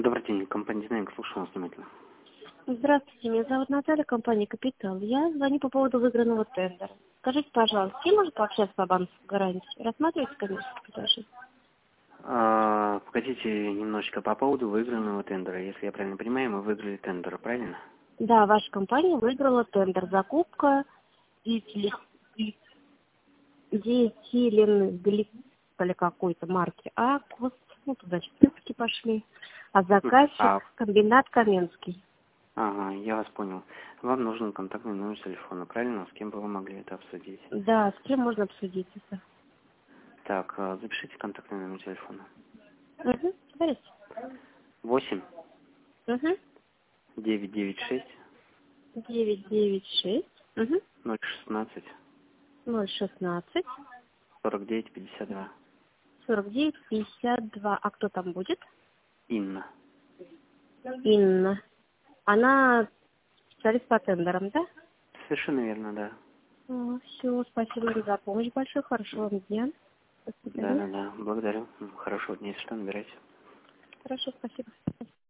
Добрый день, компания «Динамик», слушаю вас внимательно. Здравствуйте, меня зовут Наталья, компания «Капитал». Я звоню по поводу выигранного тендера. Скажите, пожалуйста, с кем можно пообщаться по банковской гарантии? Рассматриваете коммерческое предложение? Погодите немножечко по поводу выигранного тендера. Если я правильно понимаю, мы выиграли тендер, правильно? Да, ваша компания выиграла тендер. Закупка диэтиленгликоли какой-то марки «Аквас». Ну, туда списки пошли. А заказчик комбинат Каменский. Ага, я вас понял. Вам нужен контактный номер телефона, правильно? С кем бы вы могли это обсудить? Да, с кем можно обсудить это? Так, запишите контактный номер телефона. Угу, говорите. 8 Угу. 996 996. Угу. 016 016. 49 52. 49-52. А кто там будет? Инна. Инна. Она специалист по тендерам, да? Совершенно верно, да. Все, спасибо за помощь большое. Хорошего вам дня. До свидания. Да. Благодарю. Хорошего дня, если что, набирайте. Хорошо, спасибо.